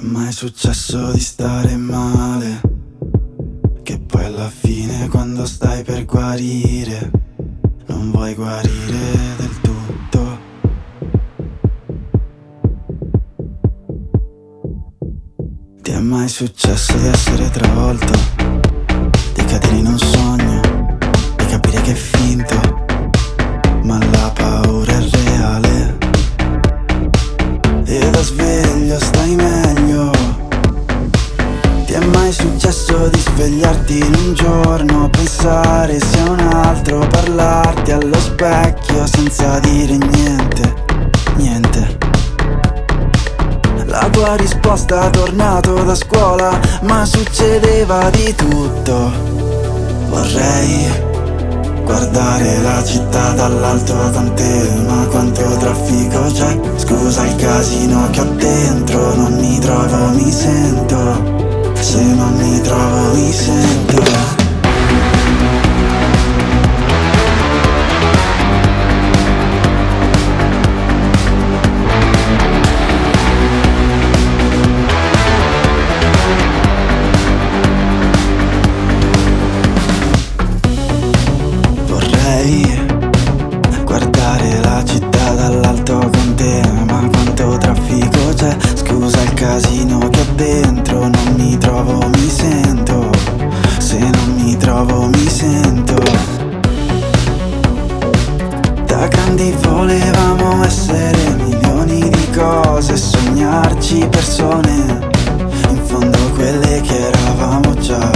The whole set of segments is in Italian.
mai successo di stare male, che poi alla fine quando stai per guarire non vuoi guarire del tutto? Ti è mai successo di essere travolto, di cadere in un sogno, di capire che è finto, ma la paura è reale? E da sveglio stai meglio. Ti è mai successo di svegliarti in un giorno, pensare sia un altro, parlarti allo specchio senza dire niente, niente? La tua risposta tornato da scuola, ma succedeva di tutto. Vorrei guardare la città dall'alto con te, ma quanto traffico c'è. Scusa il casino che ho dentro, non mi trovo, mi sento. Se non mi trovo, mi sento. Guardare la città dall'alto con te, ma quanto traffico c'è. Scusa il casino che ho dentro, non mi trovo, mi sento. Se non mi trovo, mi sento. Da grandi volevamo essere milioni di cose, sognarci persone, in fondo quelle che eravamo già.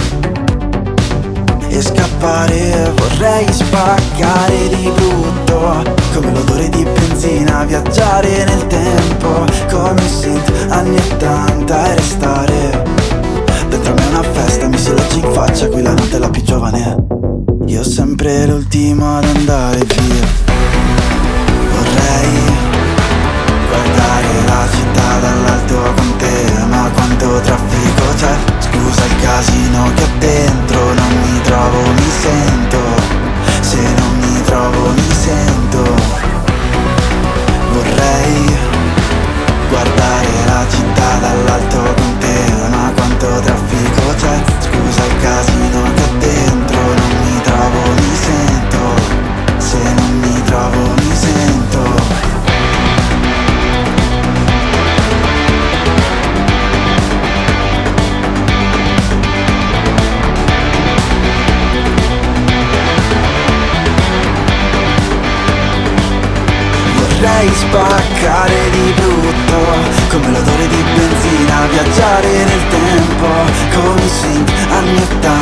E scappare, vorrei spaccare di brutto, come l'odore di benzina, viaggiare nel tempo, come i synth anni 80 e restare dentro a me una festa, mi si legge in faccia, qui la notte è la più giovane. Io sempre l'ultimo ad andare via. Vorrei guardare la città dall'alto con te, ma quanto traffico c'è. Scusa il casino che ho dentro, non mi trovo, mi sento. Se non mi trovo, mi sento. Vorrei guardare la città dall'alto con te, ma quanto traffico c'è. Scusa il casino che ho dentro, non mi trovo, mi sento. Se non mi trovo, mi sento. Vorrei spaccare di brutto, come l'odore di benzina, viaggiare nel tempo, come i synth anni 80